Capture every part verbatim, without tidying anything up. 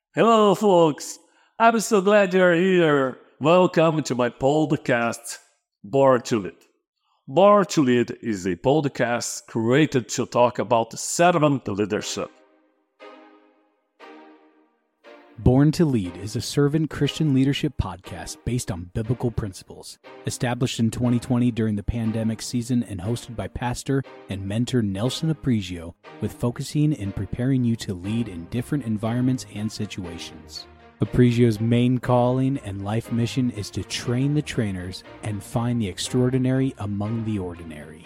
Hello, folks. I'm so glad you're here. Welcome to my podcast, Born to Lead. Born to Lead is a podcast created to talk about servant leadership. Born to Lead is a servant Christian leadership podcast based on biblical principles. Established in twenty twenty during the pandemic season and hosted by pastor and mentor Nelson Aprizio, with focusing in preparing you to lead in different environments and situations. Aprizio's main calling and life mission is to train the trainers and find the extraordinary among the ordinary.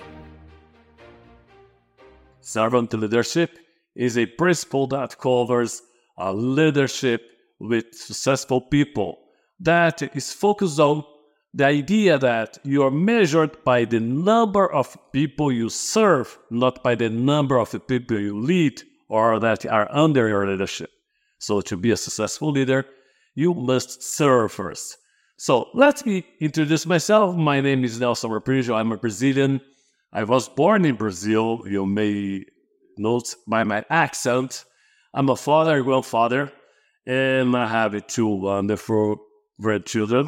Servant leadership is a principle that covers a leadership with successful people that is focused on the idea that you are measured by the number of people you serve, not by the number of the people you lead or that are under your leadership. So to be a successful leader, you must serve first. So let me introduce myself. My name is Nelson Aprizio. I'm a Brazilian. I was born in Brazil. You may note by my accent. I'm a father, a grandfather, and I have two wonderful grandchildren.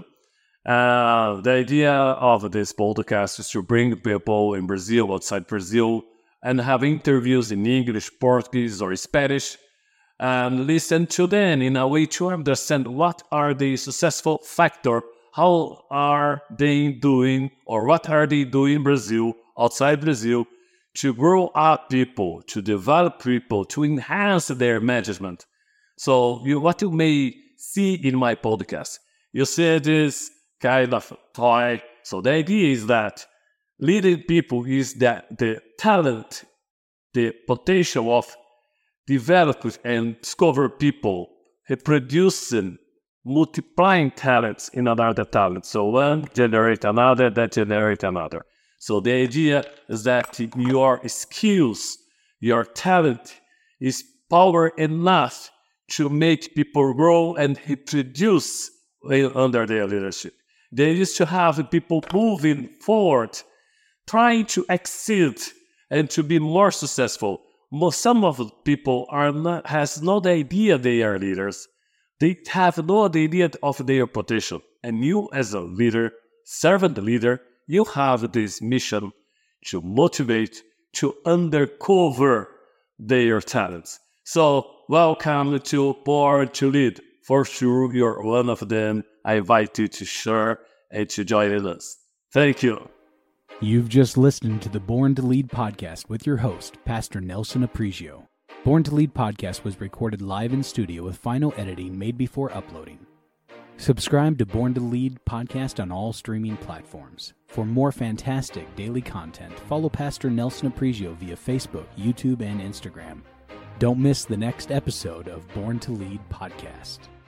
Uh, the idea of this podcast is to bring people in Brazil, outside Brazil, and have interviews in English, Portuguese, or Spanish, and listen to them in a way to understand what are the successful factors, how are they doing, or what are they doing in Brazil, outside Brazil, to grow up people, to develop people, to enhance their management. So you, what you may see in my podcast, you see this kind of toy. So the idea is that leading people is that the talent, the potential of developing and discover people, producing, multiplying talents in another talent. So one generate another, that generate another. So the idea is that your skills, your talent is power enough to make people grow and produce under their leadership. They used to have people moving forward, trying to exceed and to be more successful. Some of the people are not has no idea they are leaders. They have no idea of their potential. And you as a leader, servant leader, you have this mission to motivate, to uncover their talents. So, welcome to Born to Lead. For sure, you're one of them. I invite you to share and to join us. Thank you. You've just listened to the Born to Lead podcast with your host, Pastor Nelson Aprizio. Born to Lead podcast was recorded live in studio with final editing made before uploading. Subscribe to Born to Lead podcast on all streaming platforms. For more fantastic daily content, follow Pastor Nelson Aprizio via Facebook, YouTube, and Instagram. Don't miss the next episode of Born to Lead podcast.